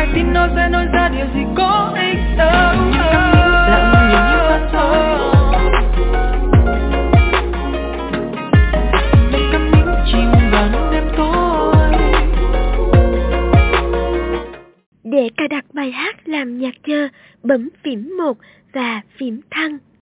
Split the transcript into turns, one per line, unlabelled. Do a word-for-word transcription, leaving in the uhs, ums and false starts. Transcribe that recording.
ai tin nó sẽ nói ra điều gì có ích đâu. Lặng nhìn như con sóng để cắm nhíu chìm vào những đêm tối.
Để cài đặt bài hát làm nhạc chờ, bấm phím một và phím thăng.